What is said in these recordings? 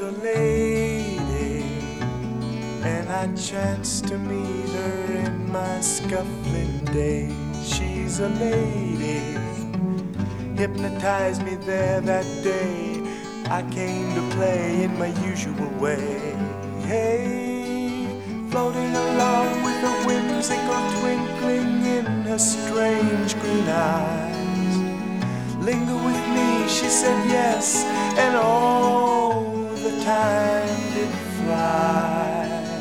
a lady, and I chanced to meet her in my scuffling days. She's a lady, hypnotized me there that day. I came to play in my usual way. Hey, floating along with a whimsical twinkling in her strange green eyes. Linger with me, she said yes, and all the time did fly.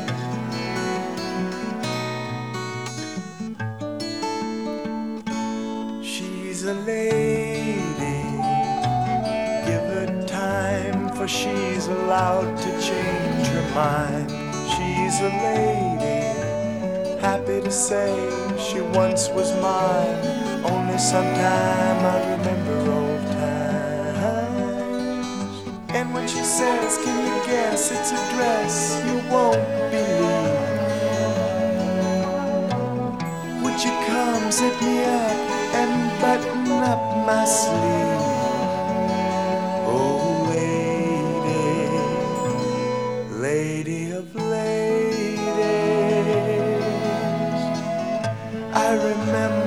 She's a lady, give her time, for she's allowed to change her mind. She's a lady, happy to say she once was mine. Only sometime I remember old times. And when she says, can you guess it's a dress you won't believe? Would you come zip me up and button up my sleeve? Oh lady, lady of ladies, I remember